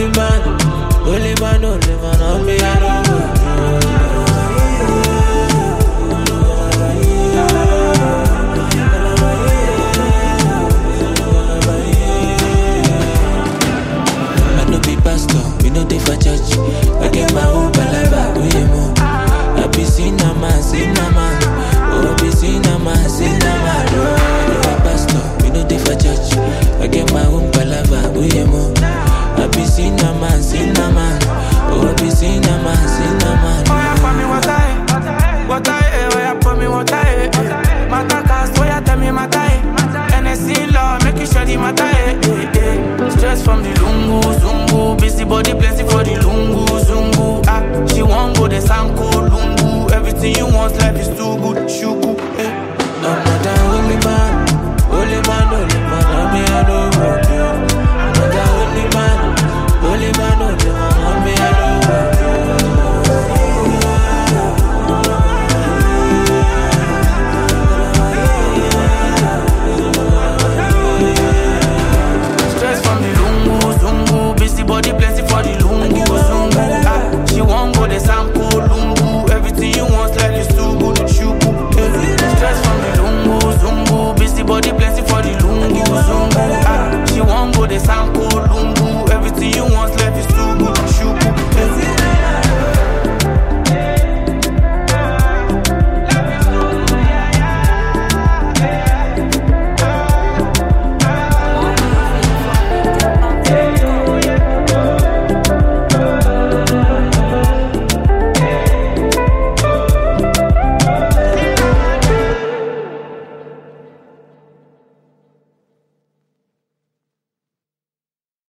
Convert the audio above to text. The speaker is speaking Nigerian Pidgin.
only man, on me, I don't go. I no be pastor, we no dey for church. I get my own palava, we mo. I be cinema. Oh, I be cinema. I no be pastor, we no dey for church. I get my own palava, we mo. I be cinema. Oh, I be cinema. Oh, yeah, for me what I, oh, yeah, for me what I, Matacast, oh, yeah, tell me what I, NSC law, make you sure the matter, Stress from the lungu, zungu, busy body plenty for the lungu, zungu, she won't go the sanko, lungu, everything you want, life is too good, shoot.